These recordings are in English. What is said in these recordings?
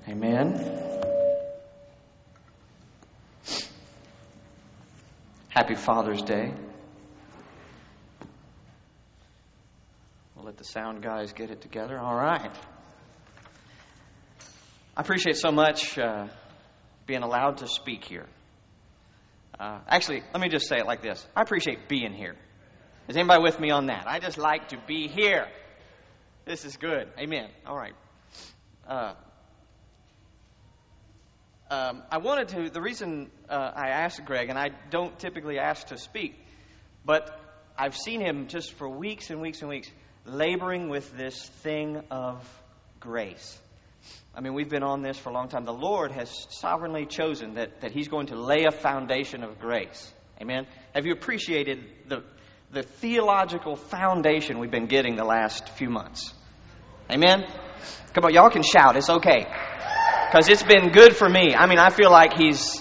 Amen. Happy Father's Day. We'll let the sound guys get it together. All right. I appreciate so much being allowed to speak here. Actually, let me just say it like this. I appreciate being here. Is anybody with me on that? I just like to be here. This is good. Amen. All right. I wanted to, the reason I asked Greg, and I don't typically ask to speak, but I've seen him just for weeks and weeks and weeks laboring with this thing of grace. I mean, we've been on this for a long time. The Lord has sovereignly chosen that He's going to lay a foundation of grace. Amen? Have you appreciated the theological foundation we've been getting the last few months? Amen? Come on, y'all can shout. It's okay. Because it's been good for me. I mean, I feel like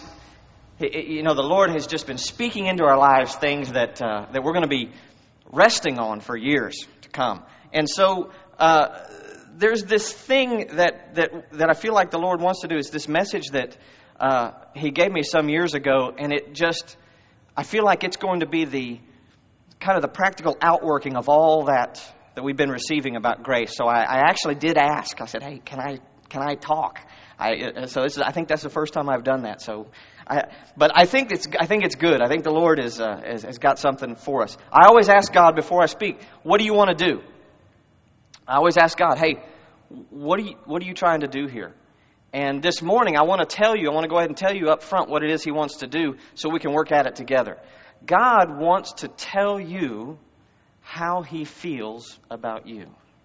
the Lord has just been speaking into our lives things that we're going to be resting on for years to come. And so there's this thing that I feel like the Lord wants to do. Is this message that He gave me some years ago, and I feel like it's going to be the kind of the practical outworking of all that we've been receiving about grace. So I actually did ask. I said, "Hey, can I talk?" I think that's the first time I've done that. But I think it's good. I think the Lord has got something for us. I always ask God before I speak, "What do you want to do?" I always ask God, "Hey, what are you trying to do here?" And this morning, I want to go ahead and tell you up front what it is He wants to do, so we can work at it together. God wants to tell you how He feels about you.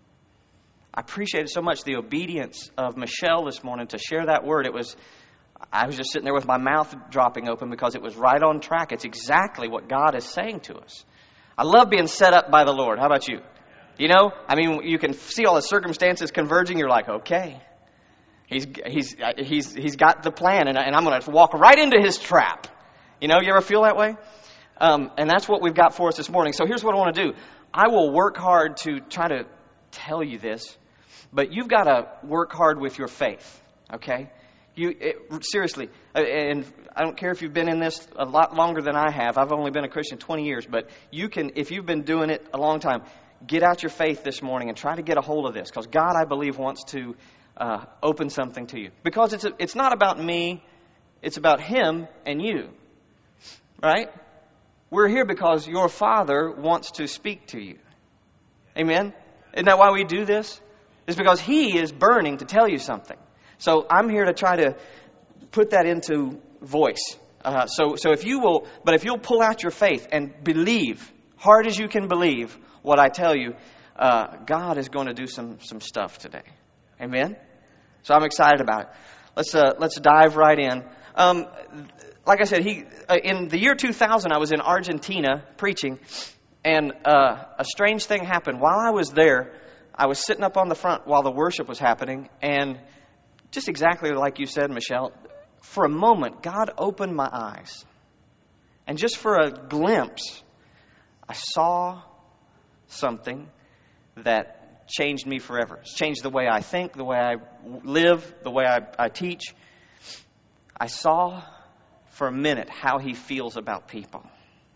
I appreciated so much the obedience of Michelle this morning to share that word. I was just sitting there with my mouth dropping open because it was right on track. It's exactly what God is saying to us. I love being set up by the Lord. How about you? You know, I mean, you can see all the circumstances converging. You're like, okay, he's got the plan, and I'm going to walk right into His trap. You know, you ever feel that way? And that's what we've got for us this morning. So here's what I want to do. I will work hard to try to tell you this. But you've got to work hard with your faith, okay? Seriously, and I don't care if you've been in this a lot longer than I have. I've only been a Christian 20 years, but you can, if you've been doing it a long time, get out your faith this morning and try to get a hold of this, because God, I believe, wants to open something to you. Because it's not about me, it's about Him and you, right? We're here because your Father wants to speak to you. Amen? Isn't that why we do this? It's because He is burning to tell you something. So I'm here to try to put that into voice. So if you'll pull out your faith and believe, hard as you can believe what I tell you, God is going to do some stuff today. Amen? So I'm excited about it. Let's dive right in. Like I said, in the year 2000, I was in Argentina preaching, and a strange thing happened. While I was there, I was sitting up on the front while the worship was happening, and just exactly like you said, Michelle, for a moment, God opened my eyes. And just for a glimpse, I saw something that changed me forever. It's changed the way I think, the way I live, the way I teach. I saw for a minute how He feels about people.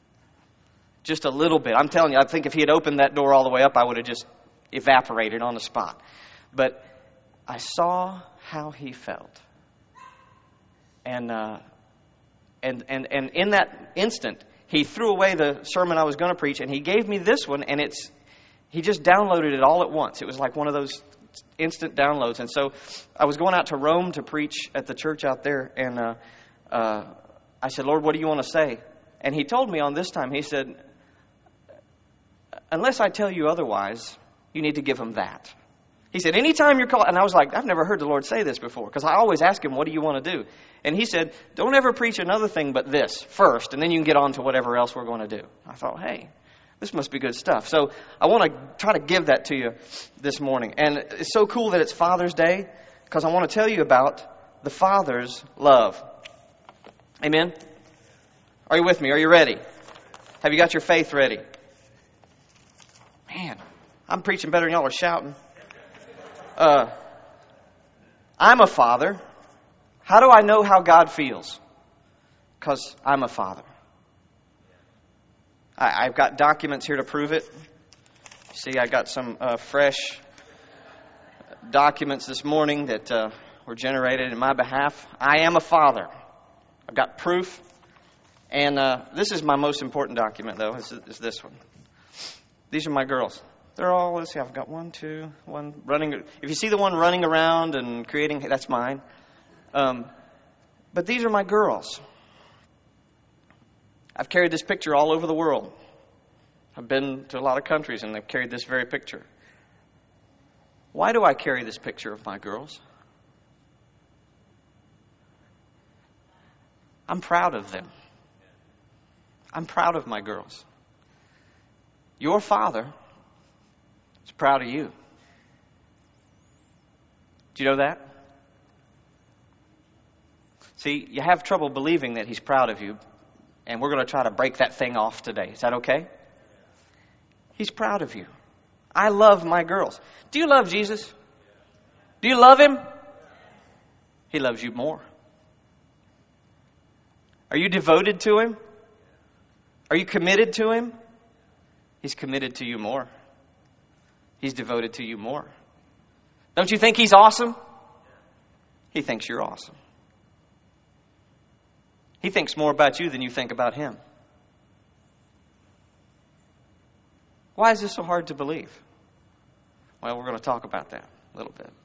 Just a little bit. I'm telling you, I think if He had opened that door all the way up, I would have just evaporated on the spot. But I saw how He felt. And in that instant, He threw away the sermon I was going to preach, and He gave me this one, and He just downloaded it all at once. It was like one of those instant downloads. And so I was going out to Rome to preach at the church out there, and I said, "Lord, what do you want to say?" And He told me on this time, He said, "Unless I tell you otherwise, you need to give Him that." He said, "Anytime you're called," and I was like, I've never heard the Lord say this before, because I always ask Him, "What do you want to do?" And He said, "Don't ever preach another thing but this first, and then you can get on to whatever else we're going to do." I thought, hey, this must be good stuff. So I want to try to give that to you this morning. And it's so cool that it's Father's Day, because I want to tell you about the Father's love. Amen? Are you with me? Are you ready? Have you got your faith ready? Man, I'm preaching better than y'all are shouting. I'm a father. How do I know how God feels? Because I'm a father. I've got documents here to prove it. See, I got some fresh documents this morning that were generated in my behalf. I am a father. I've got proof. And this is my most important document, though, is this one. These are my girls. They're all, let's see, I've got one running. If you see the one running around and creating, that's mine. But these are my girls. I've carried this picture all over the world. I've been to a lot of countries, and they've carried this very picture. Why do I carry this picture of my girls? I'm proud of them. I'm proud of my girls. Your father is proud of you. Do you know that? See, you have trouble believing that he's proud of you, and we're going to try to break that thing off today. Is that okay? He's proud of you. I love my girls. Do you love Jesus? Do you love him? He loves you more. Are you devoted to him? Are you committed to him? He's committed to you more. He's devoted to you more. Don't you think he's awesome? He thinks you're awesome. He thinks more about you than you think about him. Why is this so hard to believe? Well, we're going to talk about that a little bit.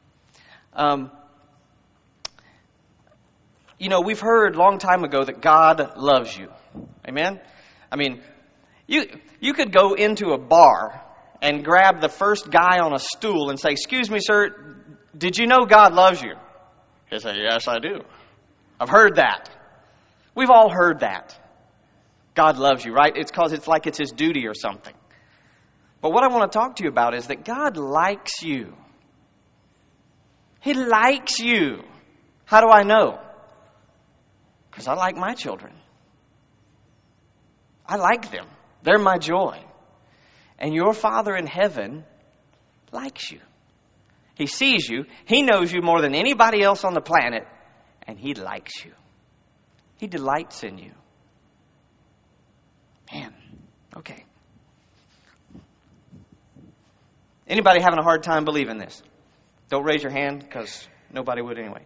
We've heard a long time ago that God loves you. Amen? I mean, you could go into a bar and grab the first guy on a stool and say, "Excuse me, sir, did you know God loves you?" He'll say, "Yes, I do. I've heard that." We've all heard that. God loves you, right? It's because it's like it's his duty or something. But what I want to talk to you about is that God likes you. He likes you. How do I know? Because I like my children. I like them. They're my joy. And your Father in heaven likes you. He sees you. He knows you more than anybody else on the planet. And he likes you. He delights in you. Man, okay. Anybody having a hard time believing this? Don't raise your hand, because nobody would anyway.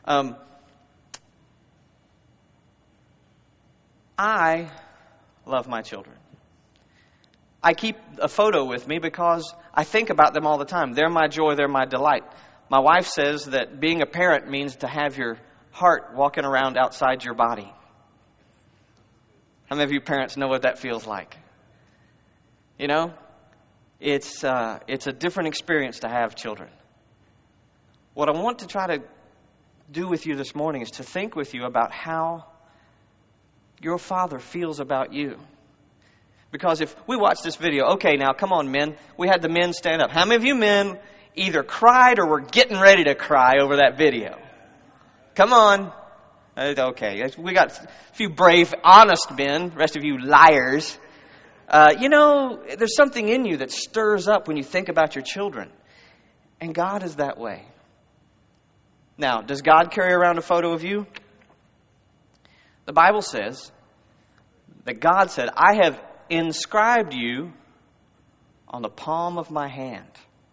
I love my children. I keep a photo with me because I think about them all the time. They're my joy, they're my delight. My wife says that being a parent means to have your heart walking around outside your body. How many of you parents know what that feels like? You know, it's a different experience to have children. What I want to try to do with you this morning is to think with you about how your Father feels about you. Because if we watch this video, okay, now come on, men. We had the men stand up. How many of you men either cried or were getting ready to cry over that video? Come on. Okay, we got a few brave, honest men. The rest of you liars. There's something in you that stirs up when you think about your children. And God is that way. Now, does God carry around a photo of you? The Bible says that God said, "I have inscribed you on the palm of my hand."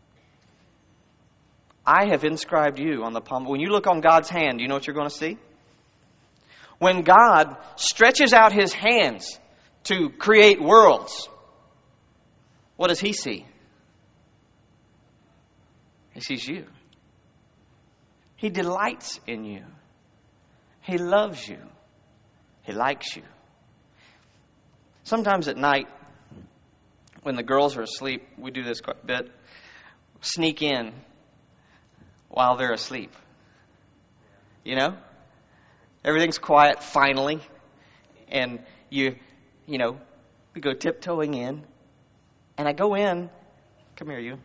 I have inscribed you on the palm. When you look on God's hand, do you know what you're going to see? When God stretches out his hands to create worlds, what does he see? He sees you. He delights in you. He loves you. He likes you. Sometimes at night, when the girls are asleep, we do this quite a bit, sneak in while they're asleep. You know? Everything's quiet finally. And we go tiptoeing in. And I go in. Come here, you.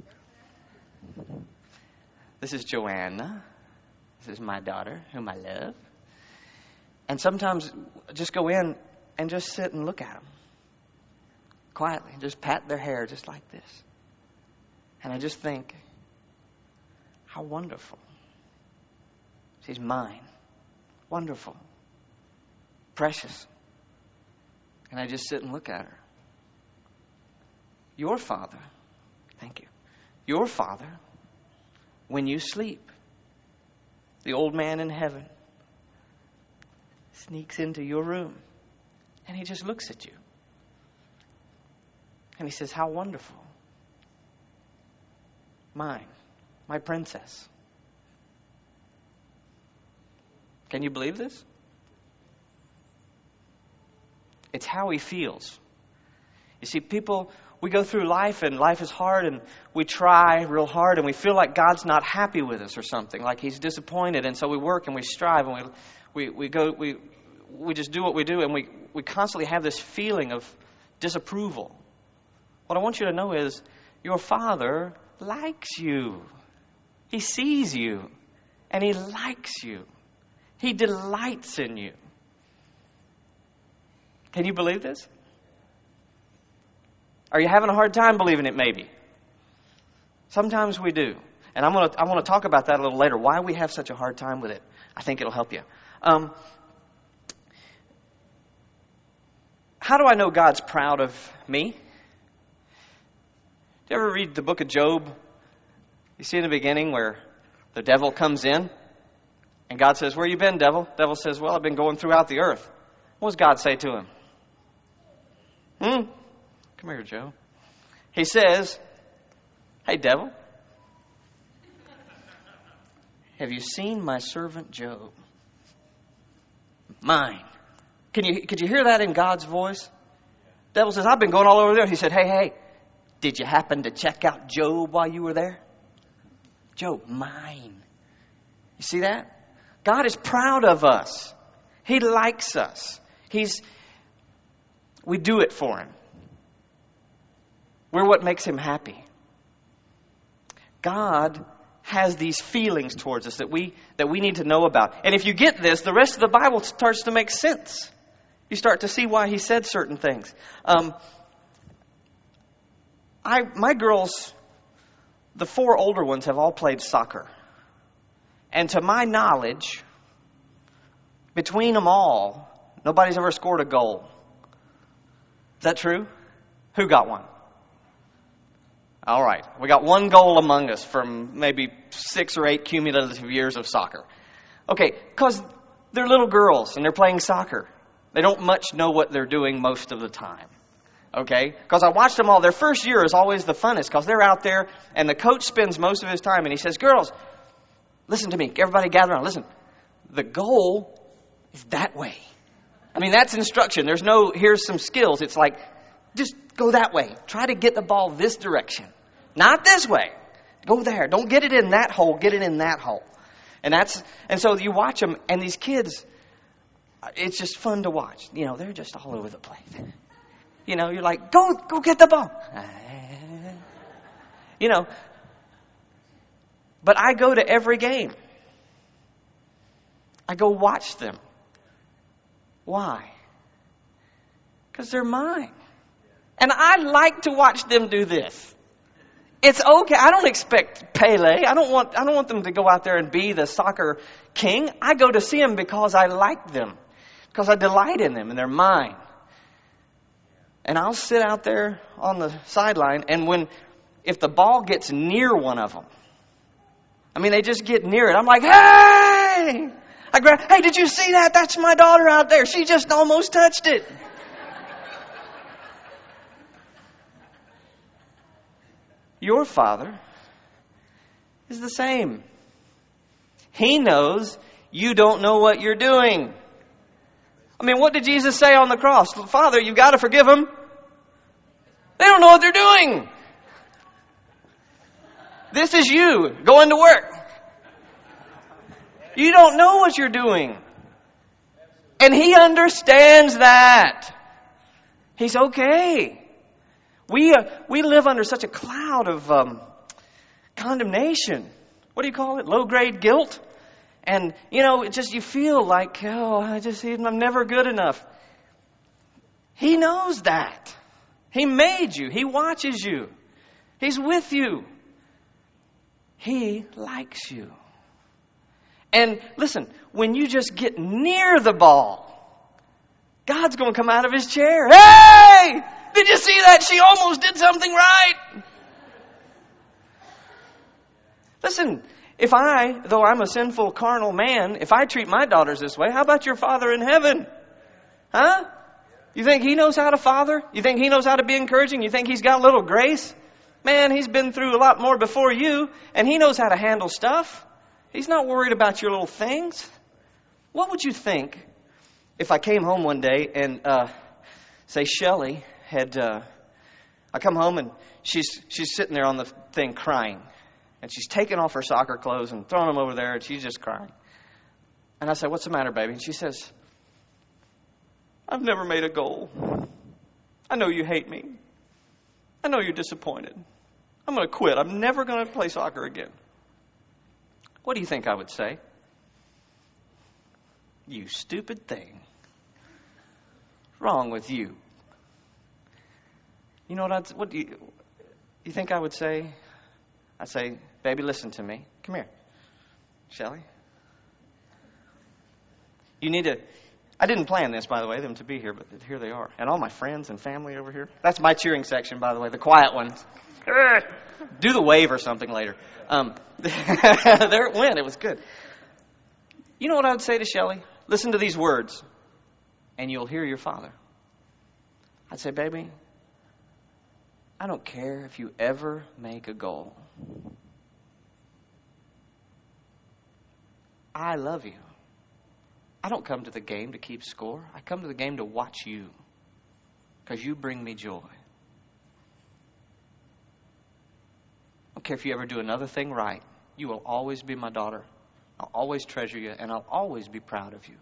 This is Joanna. This is my daughter, whom I love. And sometimes just go in and just sit and look at them. Quietly. Just pat their hair just like this. And I just think, how wonderful. She's mine. Wonderful. Precious. And I just sit and look at her. Your Father, thank you. Your Father, when you sleep, the old man in heaven sneaks into your room and he just looks at you. And he says, how wonderful. Mine, my princess. Can you believe this? It's how he feels. You see, people, we go through life and life is hard and we try real hard and we feel like God's not happy with us or something, like He's disappointed, and so we work and we strive and we just do what we do, and we constantly have this feeling of disapproval. What I want you to know is your Father likes you. He sees you and He likes you. He delights in you. Can you believe this? Are you having a hard time believing it? Maybe. Sometimes we do. And I want to talk about that a little later, why we have such a hard time with it. I think it'll help you. How do I know God's proud of me? Do you ever read the book of Job? You see in the beginning where the devil comes in and God says, where you been, devil? The devil says, well, I've been going throughout the earth. What does God say to him? Come here, Joe. He says, hey, devil, have you seen my servant Job? Mine. Could you hear that in God's voice? Devil says, I've been going all over there. He said, hey, did you happen to check out Job while you were there? Job, mine. You see that? God is proud of us. He likes us. We do it for Him. We're what makes Him happy. God has these feelings towards us that we need to know about. And if you get this, the rest of the Bible starts to make sense. You start to see why He said certain things. My girls, the 4 older ones, have all played soccer. And to my knowledge, between them all, nobody's ever scored a goal. Is that true? Who got one? All right. We got 1 goal among us from maybe 6 or 8 cumulative years of soccer. Okay, because they're little girls and they're playing soccer. They don't much know what they're doing most of the time. Okay? Because I watched them all. Their first year is always the funnest because they're out there and the coach spends most of his time and he says, girls, listen to me. Everybody gather around. Listen. The goal is that way. I mean, that's instruction. There's no, here's some skills. It's like, just go that way. Try to get the ball this direction. Not this way. Go there. Don't get it in that hole. Get it in that hole. And so you watch them, and these kids, it's just fun to watch. You know, they're just all over the place. You know, you're like, go get the ball. You know, but I go to every game. I go watch them. Why? Because they're mine. And I like to watch them do this. It's okay. I don't expect Pele. I don't want them to go out there and be the soccer king. I go to see them because I like them. Because I delight in them and they're mine. And I'll sit out there on the sideline, and if the ball gets near one of them, I mean, they just get near it. I'm like, hey! Hey, did you see that? That's my daughter out there. She just almost touched it. Your Father is the same. He knows you don't know what you're doing. I mean, what did Jesus say on the cross? Father, you've got to forgive them. They don't know what they're doing. This is you going to work. You don't know what you're doing. And He understands that. He's okay. We live under such a cloud of condemnation. What do you call it? Low-grade guilt. And, you feel like, I'm never good enough. He knows that. He made you. He watches you. He's with you. He likes you. And listen, when you just get near the ball, God's going to come out of His chair. Hey! Did you see that? She almost did something right. Listen, though I'm a sinful, carnal man, if I treat my daughters this way, how about your Father in heaven? Huh? You think He knows how to father? You think He knows how to be encouraging? You think He's got a little grace? Man, He's been through a lot more before you, and He knows how to handle stuff. He's not worried about your little things. What would you think if I came home one day and, say, Shelley had, I come home and she's sitting there on the thing crying. And she's taking off her soccer clothes and throwing them over there, and she's just crying. And I said, what's the matter, baby? And she says, I've never made a goal. I know you hate me. I know you're disappointed. I'm going to quit. I'm never going to play soccer again. What do you think I would say? You stupid thing. What's wrong with you? You know what do you think I would say? I'd say, baby, listen to me. Come here. Shelley. You need to... I didn't plan this, by the way, them to be here, but here they are. And all my friends and family over here. That's my cheering section, by the way, the quiet ones. Do the wave or something later. There it went. It was good. You know what I would say to Shelley? Listen to these words, and you'll hear your Father. I'd say, baby, I don't care if you ever make a goal. I love you. I don't come to the game to keep score. I come to the game to watch you because you bring me joy. I don't care if you ever do another thing right. You will always be my daughter. I'll always treasure you, and I'll always be proud of you.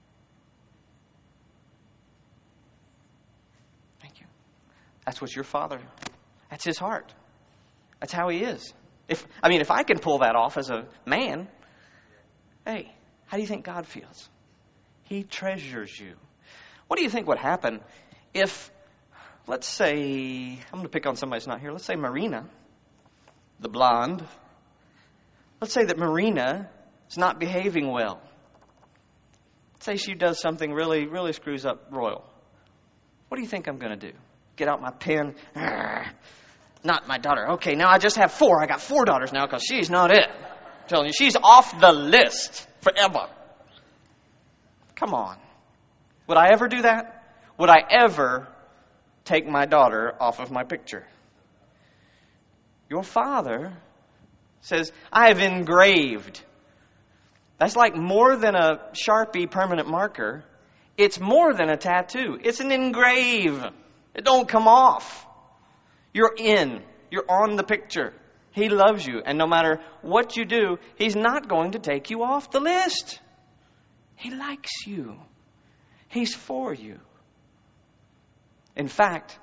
Thank you. That's what your Father, that's His heart. That's how He is. If I can pull that off as a man, hey, how do you think God feels? He treasures you. What do you think would happen if, let's say, I'm going to pick on somebody that's not here. Let's say Marina, the blonde. Let's say that Marina is not behaving well. Let's say she does something really, really screws up Royal. What do you think I'm going to do? Get out my pen. Not my daughter. Okay, now I just have 4. I got 4 daughters now because she's not it. I'm telling you, she's off the list forever. Come on. Would I ever do that? Would I ever take my daughter off of my picture? Your Father says, I have engraved. That's like more than a Sharpie permanent marker. It's more than a tattoo. It's an engrave. It don't come off. You're in. You're on the picture. He loves you. And no matter what you do, He's not going to take you off the list. He likes you. He's for you. In fact,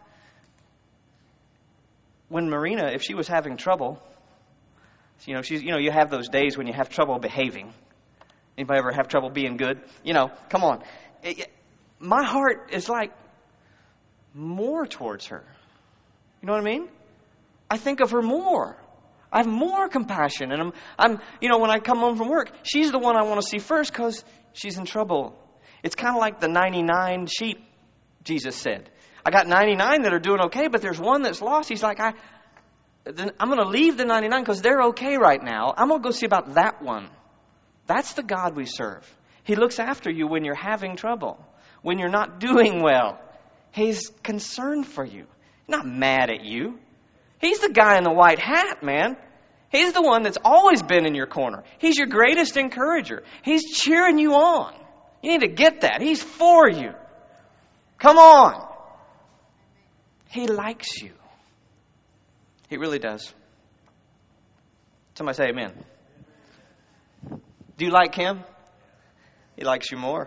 when Marina, if she was having trouble, you have those days when you have trouble behaving. Anybody ever have trouble being good? Come on. My heart is like more towards her. You know what I mean? I think of her more. I have more compassion. And I'm when I come home from work, she's the one I want to see first because she's in trouble. It's kind of like the 99 sheep, Jesus said. I got 99 that are doing okay, but there's one that's lost. He's like, I'm going to leave the 99 because they're okay right now. I'm going to go see about that one. That's the God we serve. He looks after you when you're having trouble, when you're not doing well. He's concerned for you, not mad at you. He's the guy in the white hat, man. He's the one that's always been in your corner. He's your greatest encourager. He's cheering you on. You need to get that. He's for you. Come on. He likes you. He really does. Somebody say amen. Do you like Him? He likes you more.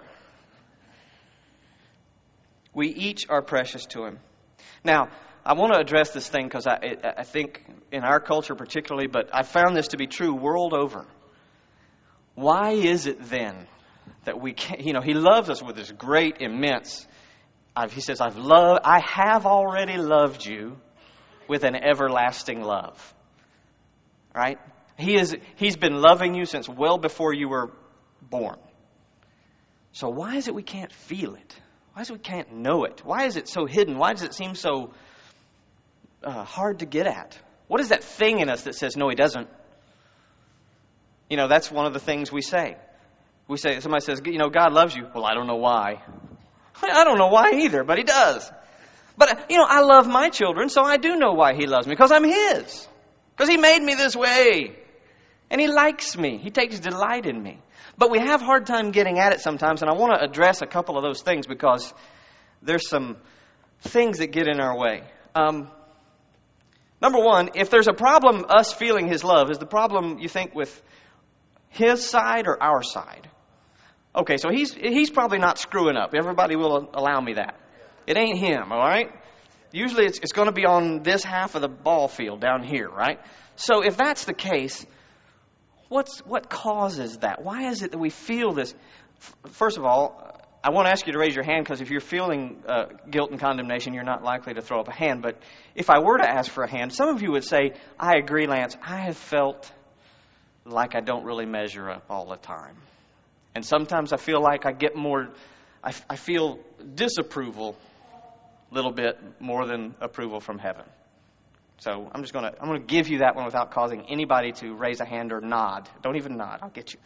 We each are precious to Him. Now, I want to address this thing because I think in our culture particularly, but I found this to be true world over. Why is it then that we can't, He loves us with this great, immense, He says, I have already loved you with an everlasting love. Right? He's been loving you since well before you were born. So why is it we can't feel it? Why is it we can't know it? Why is it so hidden? Why does it seem so hard to get at? What is that thing in us that says, no, he doesn't? You know, that's one of the things we say. We say, somebody says, you know, God loves you. Well, I don't know why. I don't know why either, but he does. But, you know, I love my children, so I do know why he loves me, because I'm his. Because he made me this way. And he likes me. He takes delight in me. But we have a hard time getting at it sometimes, and I want to address a couple of those things because there's some things that get in our way. Number one, if there's a problem, us feeling his love, is the problem, you think, with his side or our side? Okay, so he's probably not screwing up. Everybody will allow me that. It ain't him, all right? Usually it's going to be on this half of the ball field down here, right? So if that's the case, what causes that? Why is it that we feel this? First of all, I won't ask you to raise your hand because if you're feeling guilt and condemnation, you're not likely to throw up a hand. But if I were to ask for a hand, some of you would say, I agree, Lance, I have felt like I don't really measure up all the time. And sometimes I feel like I get more, I feel disapproval a little bit more than approval from heaven. So I'm going to give you that one without causing anybody to raise a hand or nod. Don't even nod. I'll get you.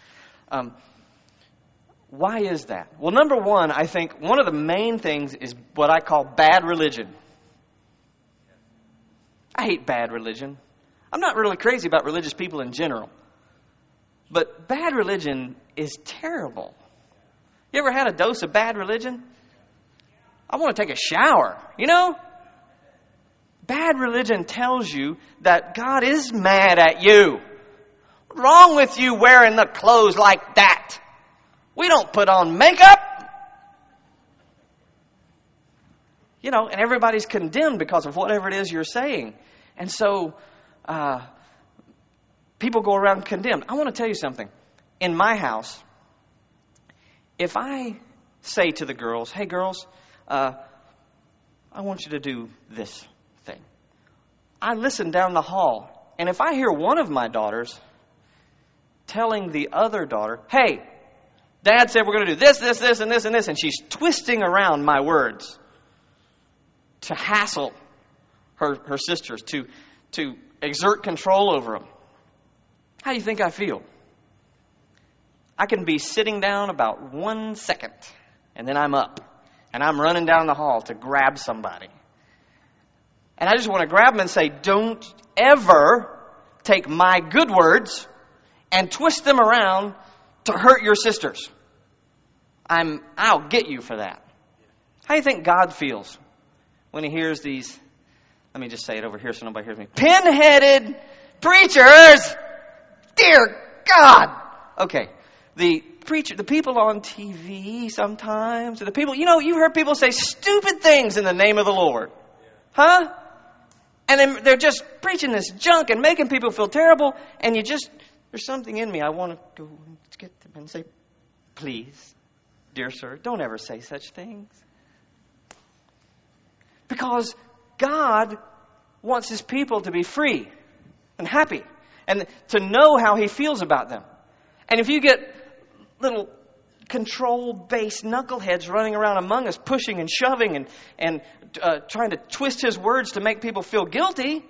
Why is that? Well, number one, I think one of the main things is what I call bad religion. I hate bad religion. I'm not really crazy about religious people in general. But bad religion is terrible. You ever had a dose of bad religion? I want to take a shower, you know? Bad religion tells you that God is mad at you. What's wrong with you wearing the clothes like that? We don't put on makeup. You know, and everybody's condemned because of whatever it is you're saying. And so, people go around condemned. I want to tell you something. In my house, if I say to the girls, hey girls, I want you to do this thing. I listen down the hall, and if I hear one of my daughters telling the other daughter, hey, Dad said we're going to do this, this, this, and this, and this, and she's twisting around my words to hassle her sisters, to exert control over them. How do you think I feel? I can be sitting down about 1 second, and then I'm up, and I'm running down the hall to grab somebody. And I just want to grab them and say, don't ever take my good words and twist them around to hurt your sisters. I'll get you for that. How do you think God feels when he hears these, let me just say it over here so nobody hears me, pin-headed preachers? Dear God! Okay, the people on TV sometimes, the people, you know, you've heard people say stupid things in the name of the Lord. Huh? And then they're just preaching this junk and making people feel terrible, and there's something in me. I want to go get them and say, please, dear sir, don't ever say such things. Because God wants his people to be free and happy and to know how he feels about them. And if you get little control-based knuckleheads running around among us, pushing and shoving and trying to twist his words to make people feel guilty,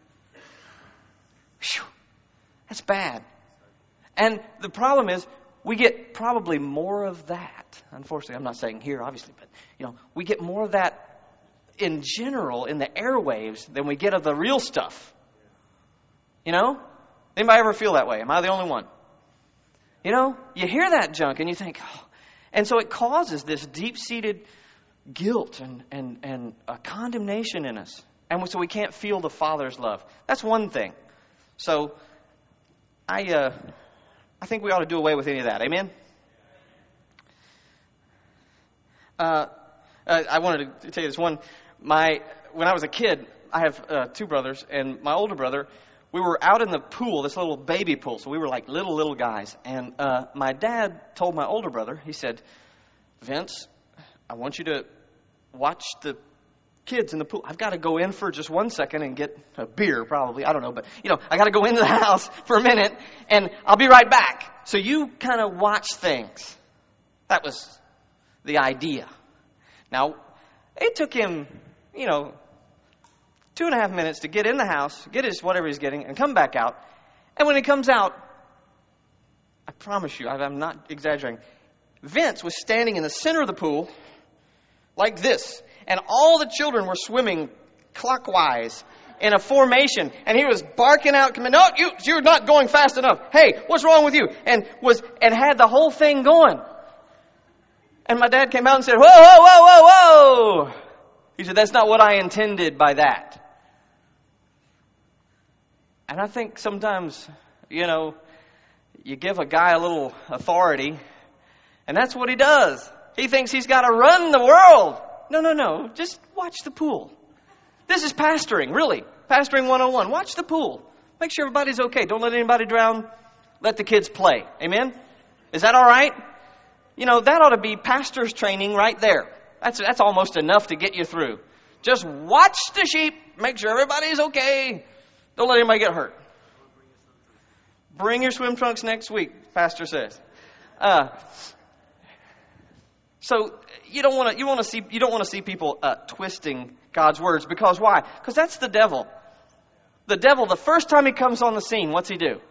that's bad. And the problem is, we get probably more of that. Unfortunately, I'm not saying here, obviously, but we get more of that in general in the airwaves than we get of the real stuff. You know? Anybody ever feel that way? Am I the only one? You know, you hear that junk and you think, oh. And so it causes this deep-seated guilt and a condemnation in us. And so we can't feel the Father's love. That's one thing. So I think we ought to do away with any of that. Amen? I wanted to tell you this one. When I was a kid, I have two brothers, and my older brother, we were out in the pool, this little baby pool. So we were like little guys. And my dad told my older brother, he said, Vince, I want you to watch the kids in the pool. I've got to go in for just 1 second and get a beer, probably. I don't know. But, I got to go into the house for a minute, and I'll be right back. so you kind of watch things. That was the idea. Now, it took him, 2.5 minutes to get in the house, get his whatever he's getting, and come back out. And when he comes out, I promise you, I'm not exaggerating, Vince was standing in the center of the pool like this. And all the children were swimming clockwise in a formation. And he was barking out, no, you're not going fast enough. Hey, what's wrong with you? And had the whole thing going. And my dad came out and said, whoa, whoa, whoa, whoa, whoa. He said, that's not what I intended by that. And I think sometimes, you give a guy a little authority, and that's what he does. He thinks he's got to run the world. No. Just watch the pool. This is pastoring, really. Pastoring 101. Watch the pool. Make sure everybody's okay. Don't let anybody drown. Let the kids play. Amen? Is that all right? That ought to be pastor's training right there. That's almost enough to get you through. Just watch the sheep. Make sure everybody's okay. Don't let anybody get hurt. Bring your swim trunks next week, pastor says. So you don't want to see people twisting God's words, because why? Because that's the devil. The devil, the first time he comes on the scene, what's he do?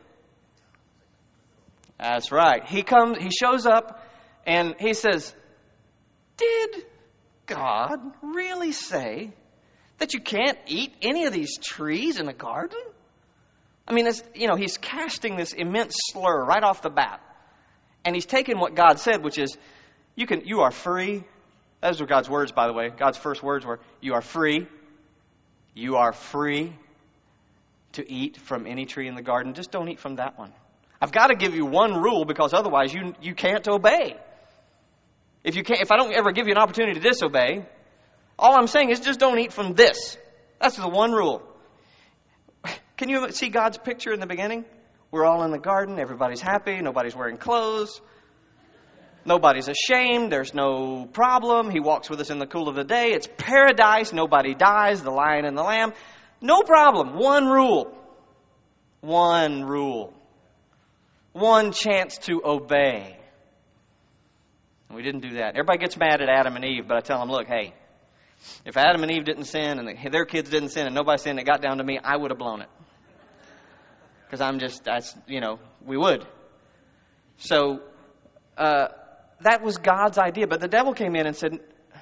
That's right. He shows up and he says, "Did God really say that you can't eat any of these trees in the garden?" I mean, he's casting this immense slur right off the bat. And he's taken what God said, which is, you are free. Those were God's words, by the way. God's first words were, you are free. You are free to eat from any tree in the garden. Just don't eat from that one. I've got to give you one rule, because otherwise you can't obey. If I don't ever give you an opportunity to disobey, all I'm saying is just don't eat from this. That's the one rule. Can you see God's picture in the beginning? We're all in the garden. Everybody's happy. Nobody's wearing clothes. Nobody's ashamed. There's no problem. He walks with us in the cool of the day. It's paradise. Nobody dies. The lion and the lamb. No problem. One rule. One rule. One chance to obey. We didn't do that. Everybody gets mad at Adam and Eve, but I tell them, look, hey, if Adam and Eve didn't sin and their kids didn't sin and nobody sinned, it got down to me, I would have blown it. Because we would. So, that was God's idea. But the devil came in and said,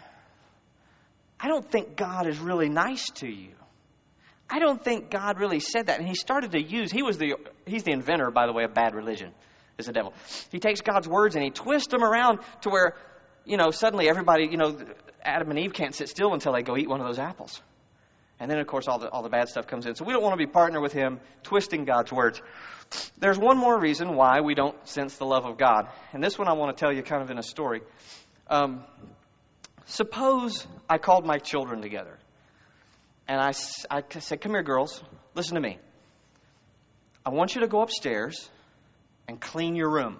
I don't think God is really nice to you. I don't think God really said that. And he started to use, he's the inventor, by the way, of bad religion, is the devil. He takes God's words and he twists them around to where, suddenly everybody, Adam and Eve can't sit still until they go eat one of those apples. And then, of course, all the bad stuff comes in. So we don't want to be partner with him twisting God's words. There's one more reason why we don't sense the love of God. And this one I want to tell you kind of in a story. Suppose I called my children together. And I said, come here, girls. Listen to me. I want you to go upstairs and clean your room.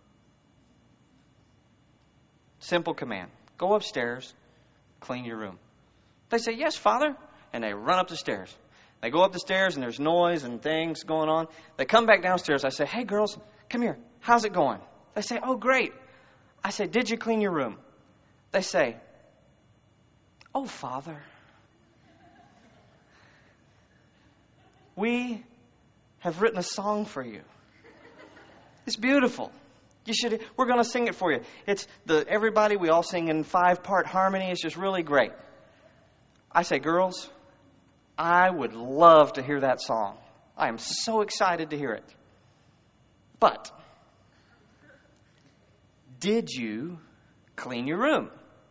Simple command. Go upstairs, clean your room. They say, yes, Father. And they run up the stairs. They go up the stairs and there's noise and things going on. They come back downstairs. I say, hey, girls, come here. How's it going? They say, oh, great. I say, did you clean your room? They say, oh, Father, we have written a song for you. It's beautiful. We're going to sing it for you. It's everybody, we all sing in 5-part harmony. It's just really great. I say, girls, I would love to hear that song. I am so excited to hear it. But, did you clean your room?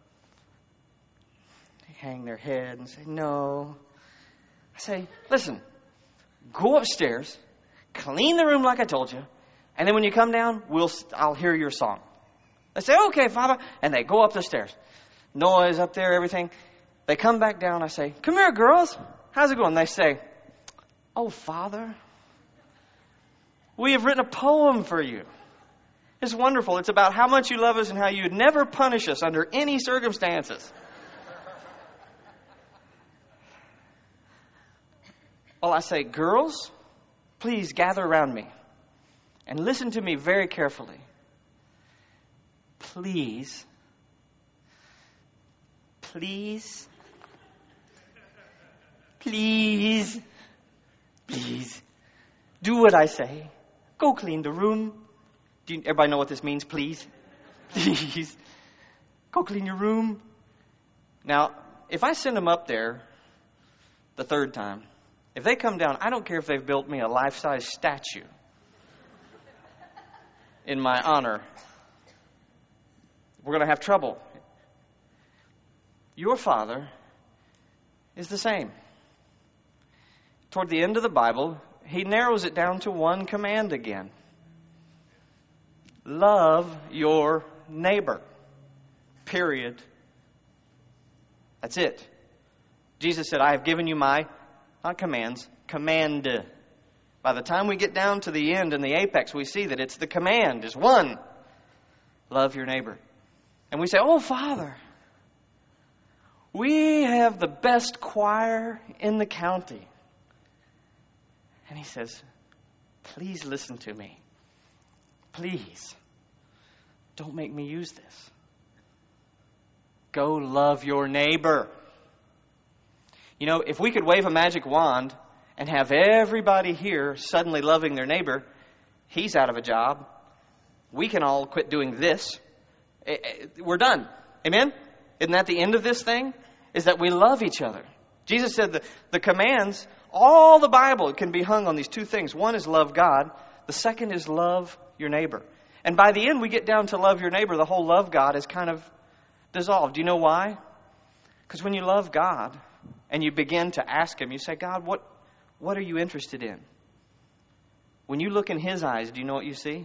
They hang their head and say, no. I say, listen, go upstairs, clean the room like I told you, and then when you come down, I'll hear your song. They say, okay, Father. And they go up the stairs. Noise up there, everything. They come back down. I say, come here, girls. How's it going? They say, oh, Father, we have written a poem for you. It's wonderful. It's about how much you love us and how you'd never punish us under any circumstances. Well, I say, girls, please gather around me. And listen to me very carefully. Please, please, please, please, do what I say. Go clean the room. Everybody know what this means, please? Please. Go clean your room. Now, if I send them up there the third time, if they come down, I don't care if they've built me a life-size statue in my honor. We're going to have trouble. Your Father is the same. Toward the end of the Bible, He narrows it down to one command again. Love your neighbor. Period. That's it. Jesus said, I have given you my, not commands, command. By the time we get down to the end and the apex, we see that it's the command is one. Love your neighbor. And we say, oh, Father, we have the best choir in the county. And He says, please listen to me. Please. Don't make me use this. Go love your neighbor. You know, if we could wave a magic wand and have everybody here suddenly loving their neighbor, he's out of a job. We can all quit doing this. We're done. Amen? Isn't that the end of this thing? Is that we love each other. Jesus said the commands, all the Bible can be hung on these two things. One is love God. The second is love your neighbor. And by the end, we get down to love your neighbor. The whole love God is kind of dissolved. Do you know why? Because when you love God and you begin to ask Him, you say, God, what are you interested in? When you look in His eyes, do you know what you see?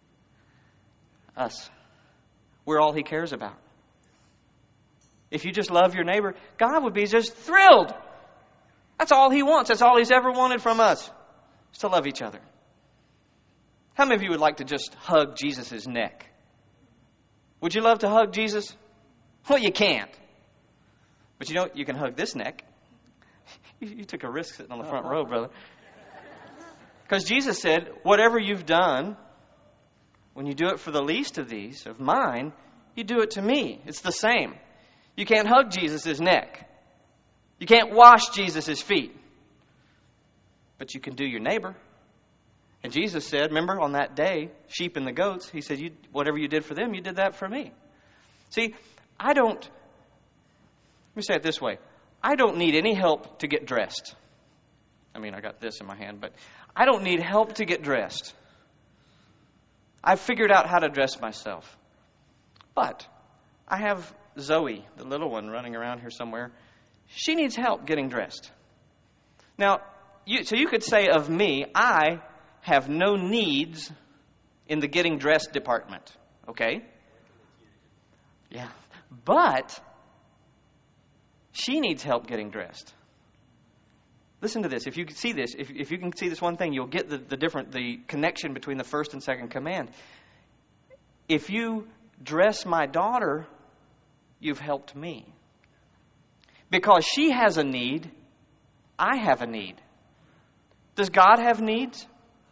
Us. We're all He cares about. If you just love your neighbor, God would be just thrilled. That's all He wants. That's all He's ever wanted from us, is to love each other. How many of you would like to just hug Jesus' neck? Would you love to hug Jesus? Well, you can't. But you know, you can hug this neck. You took a risk sitting on the front row, brother. Because Jesus said, whatever you've done, when you do it for the least of these, of mine, you do it to me. It's the same. You can't hug Jesus' neck. You can't wash Jesus' feet. But you can do your neighbor. And Jesus said, remember on that day, sheep and the goats, He said, whatever you did for them, you did that for me. See, let me say it this way. I don't need any help to get dressed. I mean, I got this in my hand, but I don't need help to get dressed. I've figured out how to dress myself. But I have Zoe, the little one, running around here somewhere. She needs help getting dressed. Now, so you could say of me, I have no needs in the getting dressed department. Okay? Yeah. But she needs help getting dressed. Listen to this. If you can see this, if you can see this one thing, you'll get the connection between the first and second command. If you dress my daughter, you've helped me. Because she has a need, I have a need. Does God have needs?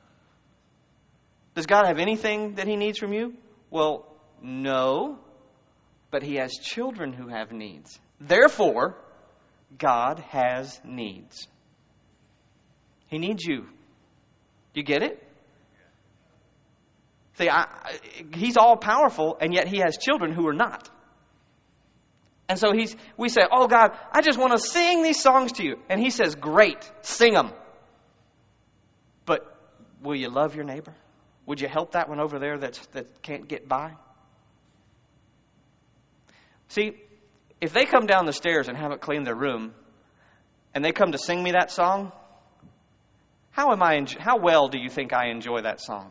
Does God have anything that He needs from you? Well, no. But He has children who have needs. Therefore, God has needs. He needs you. Do you get it? See, He's all powerful, and yet He has children who are not. And so we say, oh God, I just want to sing these songs to you. And He says, great, sing them. But will you love your neighbor? Would you help that one over there that can't get by? See, if they come down the stairs and haven't cleaned their room, and they come to sing me that song, how well do you think I enjoy that song?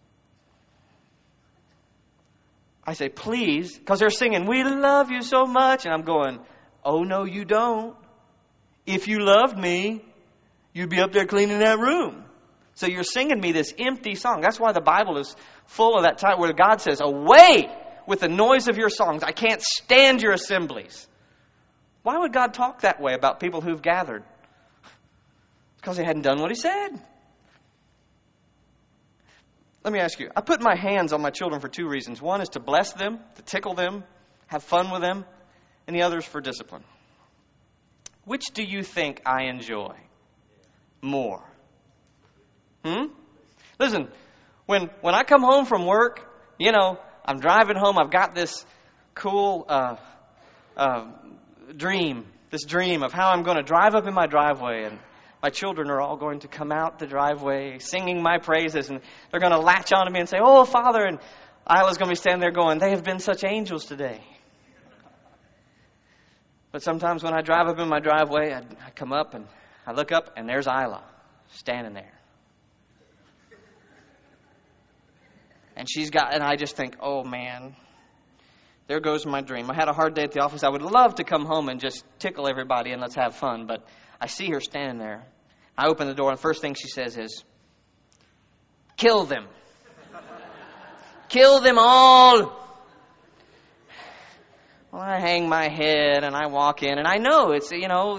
I say, please, because they're singing, we love you so much. And I'm going, oh, no, you don't. If you loved me, you'd be up there cleaning that room. So you're singing me this empty song. That's why the Bible is full of that time where God says, away with the noise of your songs. I can't stand your assemblies. Why would God talk that way about people who've gathered? Because they hadn't done what He said. Let me ask you, I put my hands on my children for two reasons. One is to bless them, to tickle them, have fun with them, and the other is for discipline. Which do you think I enjoy more? Listen, when I come home from work, I'm driving home, I've got this cool dream of how I'm going to drive up in my driveway, and my children are all going to come out the driveway singing my praises, and they're going to latch onto me and say, "Oh, Father," and Isla's going to be standing there going, "They have been such angels today." But sometimes when I drive up in my driveway, I come up and I look up, and there's Isla standing there. And I just think, oh man, there goes my dream. I had a hard day at the office. I would love to come home and just tickle everybody and let's have fun. But I see her standing there. I open the door, and the first thing she says is, "Kill them. Kill them all." Well, I hang my head and I walk in, and I know it's,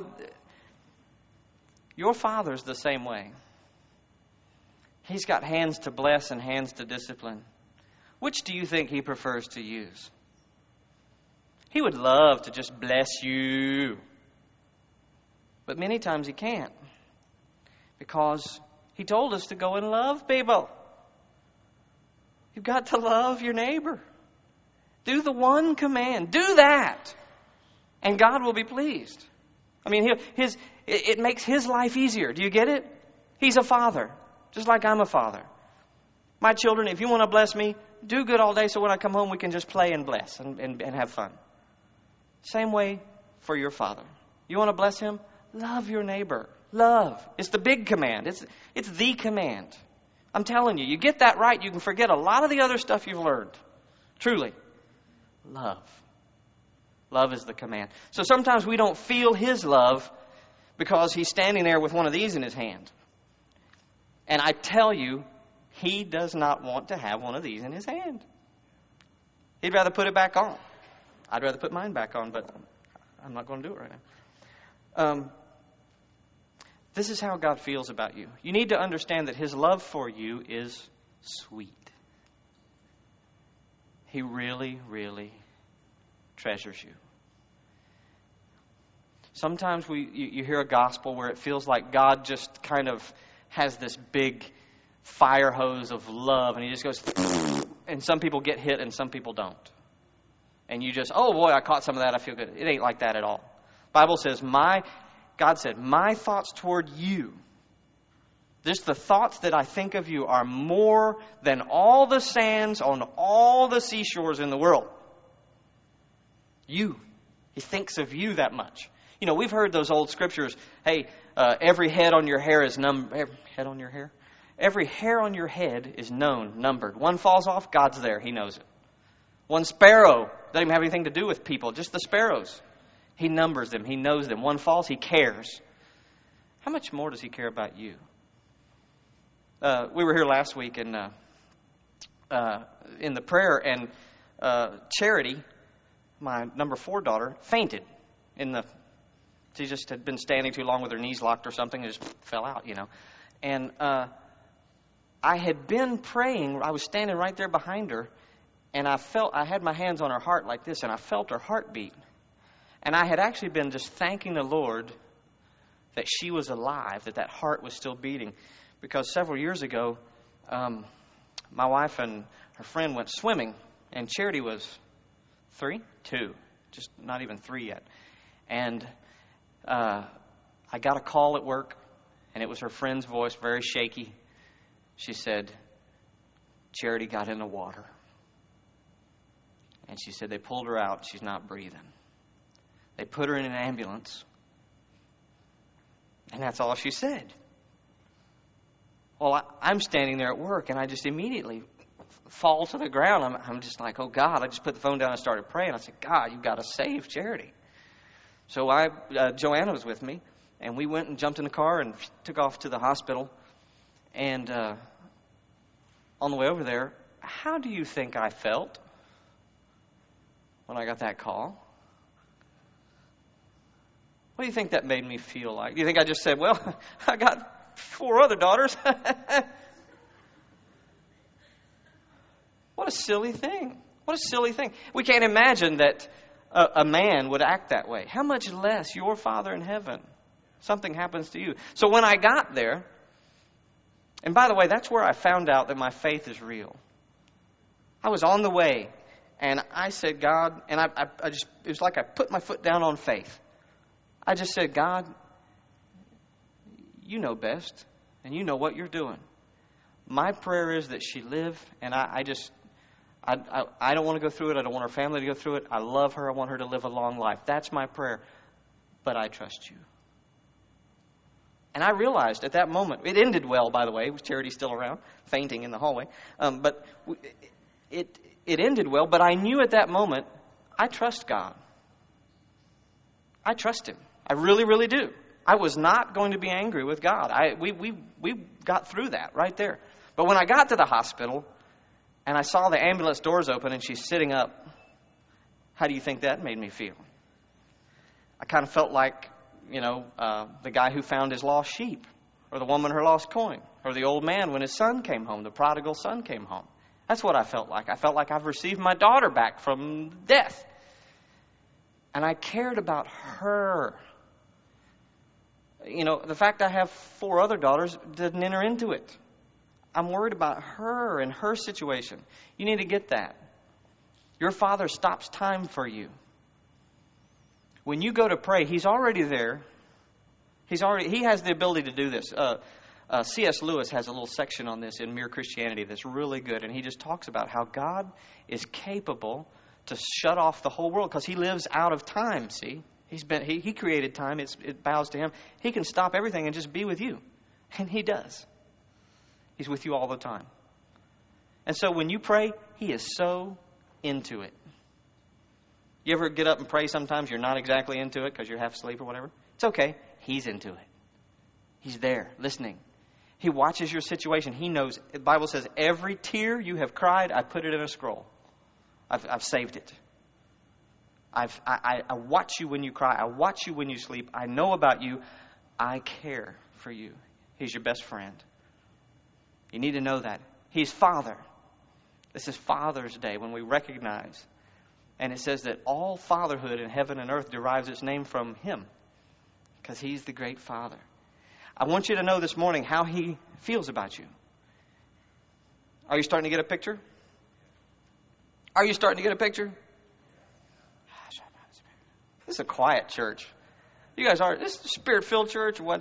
your Father's the same way. He's got hands to bless and hands to discipline. Which do you think He prefers to use? He would love to just bless you. But many times He can't. Because He told us to go and love people. You've got to love your neighbor. Do the one command. Do that. And God will be pleased. I mean, it makes His life easier. Do you get it? He's a father. Just like I'm a father. My children, if you want to bless me, do good all day so when I come home we can just play and bless and have fun. Same way for your Father. You want to bless Him? Love your neighbor. Love. It's the big command. It's the command. I'm telling you, you get that right, you can forget a lot of the other stuff you've learned. Truly. Love. Love is the command. So sometimes we don't feel His love because He's standing there with one of these in His hand. And I tell you, He does not want to have one of these in His hand. He'd rather put it back on. I'd rather put mine back on, but I'm not going to do it right now. This is how God feels about you. You need to understand that His love for you is sweet. He really, really treasures you. Sometimes you hear a gospel where it feels like God just kind of has this big fire hose of love, and He just goes, and some people get hit and some people don't. And you just, oh boy, I caught some of that, I feel good. It ain't like that at all. The Bible says, God said, "My thoughts toward you," just the thoughts that I think of you, "are more than all the sands on all the seashores in the world." You. He thinks of you that much. We've heard those old scriptures. Hey, every head on your hair is numbered. Head on your hair? Every hair on your head is numbered. One falls off, God's there. He knows it. One sparrow doesn't even have anything to do with people, just the sparrows. He numbers them. He knows them. One falls, He cares. How much more does He care about you? We were here last week in the prayer, and Charity, my number 4 daughter, fainted she just had been standing too long with her knees locked or something and just fell out, And I had been praying. I was standing right there behind her, and I had my hands on her heart like this, and I felt her heartbeat. And I had actually been just thanking the Lord that she was alive, that heart was still beating. Because several years ago, my wife and her friend went swimming, and Charity was 2, just not even 3 yet. And I got a call at work, and it was her friend's voice, very shaky. She said, "Charity got in the water." And she said they pulled her out. She's not breathing. They put her in an ambulance. And that's all she said. Well, I'm standing there at work, and I just immediately fall to the ground. I'm just like, oh, God. I just put the phone down and started praying. I said, God, you've got to save Charity. So Joanna was with me, and we went and jumped in the car and took off to the hospital. And on the way over there, how do you think I felt when I got that call? What do you think that made me feel like? Do you think I just said, well, I got 4 other daughters? What a silly thing. What a silly thing. We can't imagine that a man would act that way. How much less your Father in heaven? Something happens to you. So when I got there, and by the way, that's where I found out that my faith is real. I was on the way, and I said, God, and I just, it was like I put my foot down on faith. I just said, God, you know best, and you know what you're doing. My prayer is that she live, and I don't want to go through it. I don't want her family to go through it. I love her. I want her to live a long life. That's my prayer. But I trust you. And I realized at that moment, it ended well, by the way. Was Charity still around, fainting in the hallway? But it ended well. But I knew at that moment, I trust God. I trust Him. I really, really do. I was not going to be angry with God. We got through that right there. But when I got to the hospital and I saw the ambulance doors open and she's sitting up, how do you think that made me feel? I kind of felt like, the guy who found his lost sheep, or the woman her lost coin, or the old man when his son came home, the prodigal son came home. That's what I felt like. I felt like I've received my daughter back from death. And I cared about her. The fact I have 4 other daughters didn't enter into it. I'm worried about her and her situation. You need to get that. Your Father stops time for you. When you go to pray, He's already there. He has the ability to do this. C.S. Lewis has a little section on this in Mere Christianity that's really good. And he just talks about how God is capable to shut off the whole world because He lives out of time, see? He created time. It bows to Him. He can stop everything and just be with you. And He does. He's with you all the time. And so when you pray, He is so into it. You ever get up and pray sometimes you're not exactly into it because you're half asleep or whatever? It's okay. He's into it. He's there, listening. He watches your situation. He knows. The Bible says, every tear you have cried, I put it in a scroll. I've saved it. I watch you when you cry. I watch you when you sleep. I know about you. I care for you. He's your best friend. You need to know that. He's Father. This is Father's Day when we recognize. And it says that all fatherhood in heaven and earth derives its name from Him. Because He's the great Father. I want you to know this morning how He feels about you. Are you starting to get a picture? Are you starting to get a picture? This is a quiet church. You guys are. This is a Spirit-filled church. What?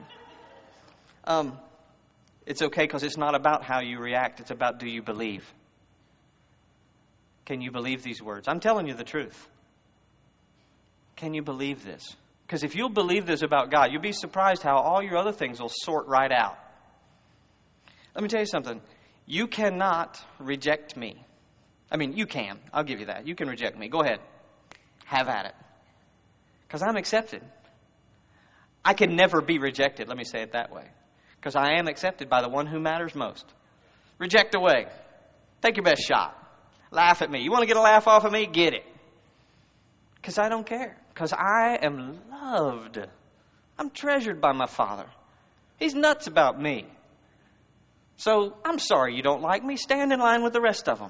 It's okay because it's not about how you react. It's about, do you believe? Can you believe these words? I'm telling you the truth. Can you believe this? Because if you'll believe this about God, you'll be surprised how all your other things will sort right out. Let me tell you something. You cannot reject me. I mean, you can. I'll give you that. You can reject me. Go ahead. Have at it. Because I'm accepted. I can never be rejected. Let me say it that way. Because I am accepted by the one who matters most. Reject away. Take your best shot. Laugh at me. You want to get a laugh off of me? Get it. Because I don't care. Because I am loved. I'm treasured by my Father. He's nuts about me. So I'm sorry you don't like me. Stand in line with the rest of them.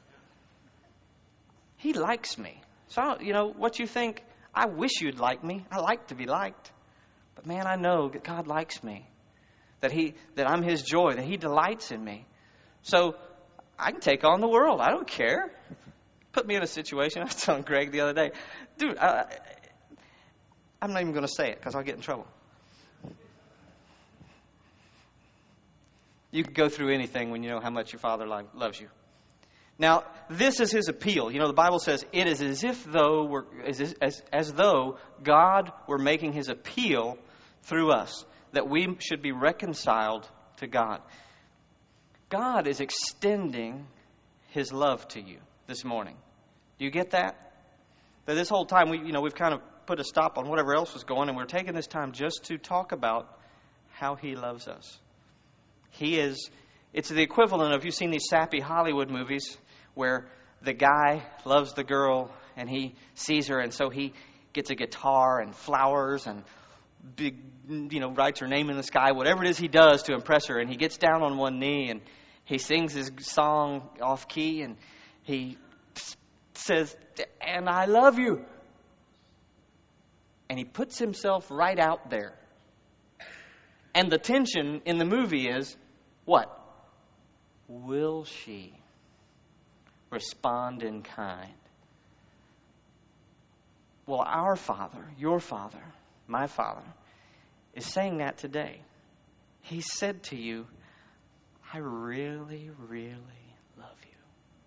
He likes me. So, what you think, I wish you'd like me. I like to be liked. But man, I know that God likes me. That I'm His joy. That He delights in me. So I can take on the world. I don't care. Put me in a situation. I was telling Greg the other day, dude, I'm not even going to say it because I'll get in trouble. You can go through anything when you know how much your Father loves you. Now, this is His appeal. The Bible says it is as though God were making His appeal through us, that we should be reconciled to God. God is extending His love to you this morning. Do you get that? That this whole time we've kind of put a stop on whatever else was going, and we're taking this time just to talk about how He loves us. It's the equivalent of, you've seen these sappy Hollywood movies where the guy loves the girl and he sees her, and so he gets a guitar and flowers and writes her name in the sky, whatever it is he does to impress her, and he gets down on one knee and He sings his song off key and he says, "And I love you." And he puts himself right out there. And the tension in the movie is, what? Will she respond in kind? Well, our Father, your Father, my Father, is saying that today. He said to you, I really, really love you.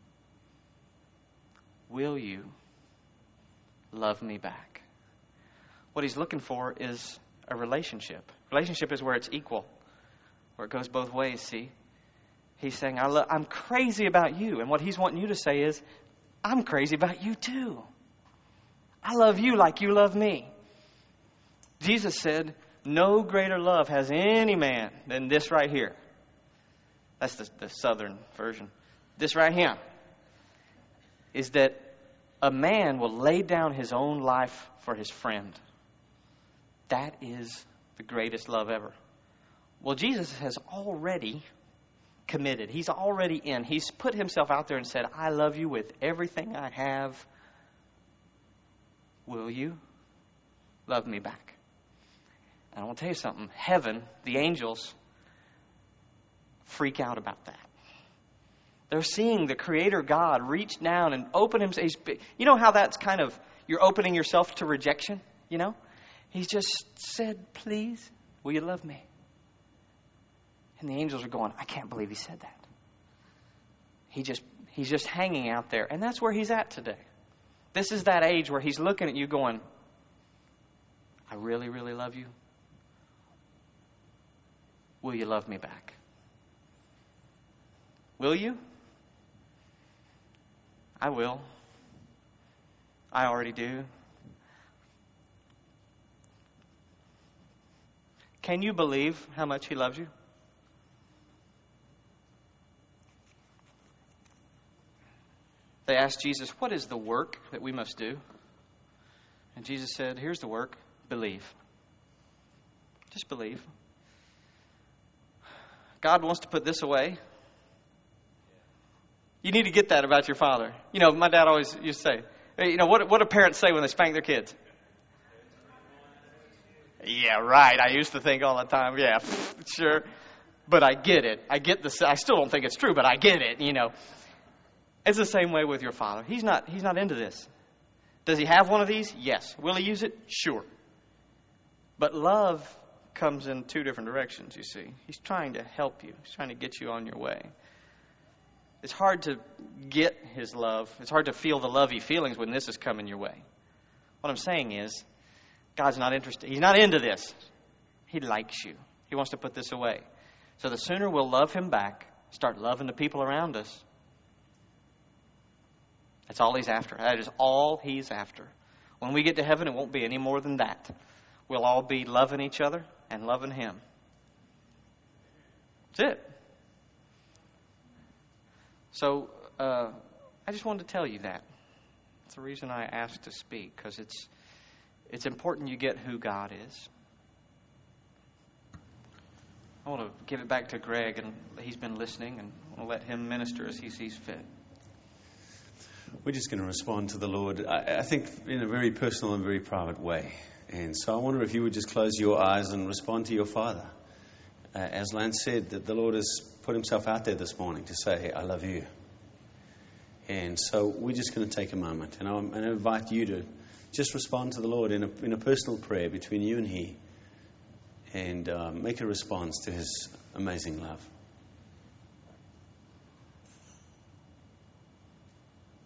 Will you love me back? What he's looking for is a relationship. Relationship is where it's equal, where it goes both ways, see? He's saying, I'm crazy about you. And what he's wanting you to say is, I'm crazy about you too. I love you like you love me. Jesus said, no greater love has any man than this right here. That's the southern version. This right here is that a man will lay down his own life for his friend. That is the greatest love ever. Well, Jesus has already committed. He's already in. He's put himself out there and said, I love you with everything I have. Will you love me back? And I want to tell you something. Heaven, the angels, freak out about that. They're seeing the Creator God reach down and open himself. You know how that's kind of, you're opening yourself to rejection, you know? He's just said, please, will you love me? And the angels are going, I can't believe he said that. He's just hanging out there. And that's where he's at today. This is that age where he's looking at you going, I really, really love you. Will you love me back? Will you? I will. I already do. Can you believe how much he loves you? They asked Jesus, what is the work that we must do? And Jesus said, here's the work. Believe. Just believe. God wants to put this away. You need to get that about your father. You know, my dad always used to say, you know, what do parents say when they spank their kids? Yeah, right. I used to think all the time, yeah, sure. But I get it. I still don't think it's true, but I get it, you know. It's the same way with your father. He's not into this. Does he have one of these? Yes. Will he use it? Sure. But love comes in two different directions, you see. He's trying to help you. He's trying to get you on your way. It's hard to get his love. It's hard to feel the lovey feelings when this is coming your way. What I'm saying is, God's not interested. He's not into this. He likes you. He wants to put this away. So the sooner we'll love him back, start loving the people around us, that's all he's after. That is all he's after. When we get to heaven, it won't be any more than that. We'll all be loving each other and loving him. That's it. So, I just wanted to tell you that. That's the reason I asked to speak, because it's important you get who God is. I want to give it back to Greg, and he's been listening, and I want to let him minister as he sees fit. We're just going to respond to the Lord, I think, in a very personal and very private way. And so I wonder if you would just close your eyes and respond to your Father. As Lance said, that the Lord has put himself out there this morning to say, I love you. And so we're just going to take a moment. And I'm going to invite you to just respond to the Lord in a personal prayer between you and he. And make a response to his amazing love.